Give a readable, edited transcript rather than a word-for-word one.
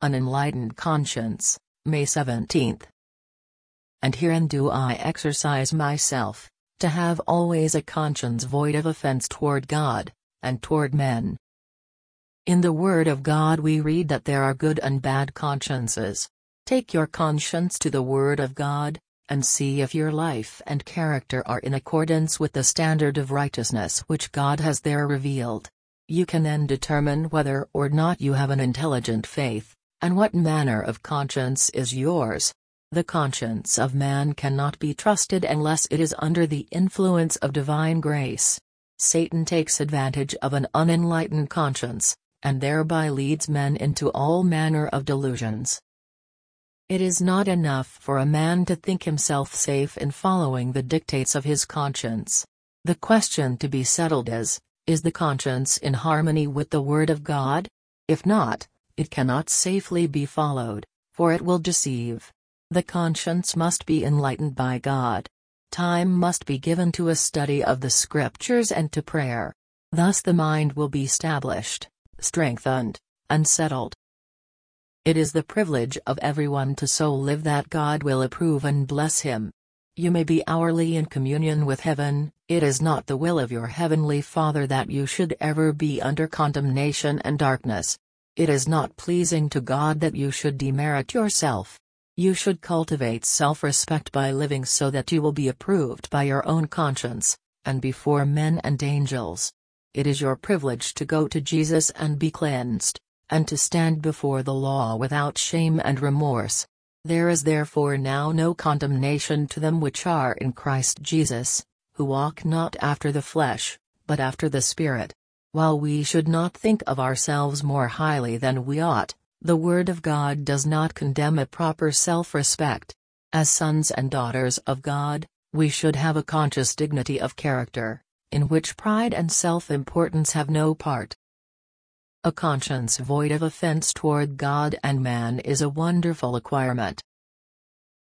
An Enlightened Conscience, May 17. And herein do I exercise myself, to have always a conscience void of offense toward God, and toward men. In the Word of God we read that there are good and bad consciences. Take your conscience to the Word of God, and see if your life and character are in accordance with the standard of righteousness which God has there revealed. You can then determine whether or not you have an intelligent faith, and what manner of conscience is yours. The conscience of man cannot be trusted unless it is under the influence of divine grace. Satan takes advantage of an unenlightened conscience, and thereby leads men into all manner of delusions. It is not enough for a man to think himself safe in following the dictates of his conscience. The question to be settled is the conscience in harmony with the Word of God? If not, it cannot safely be followed, for it will deceive. The conscience must be enlightened by God. Time must be given to a study of the Scriptures and to prayer. Thus the mind will be established, strengthened, and settled. It is the privilege of everyone to so live that God will approve and bless him. You may be hourly in communion with heaven, it is not the will of your heavenly Father that you should ever be under condemnation and darkness. It is not pleasing to God that you should demerit yourself. You should cultivate self-respect by living so that you will be approved by your own conscience, and before men and angels. It is your privilege to go to Jesus and be cleansed, and to stand before the law without shame and remorse. There is therefore now no condemnation to them which are in Christ Jesus, who walk not after the flesh, but after the Spirit. While we should not think of ourselves more highly than we ought, the Word of God does not condemn a proper self-respect. As sons and daughters of God, we should have a conscious dignity of character, in which pride and self-importance have no part. A conscience void of offense toward God and man is a wonderful acquirement.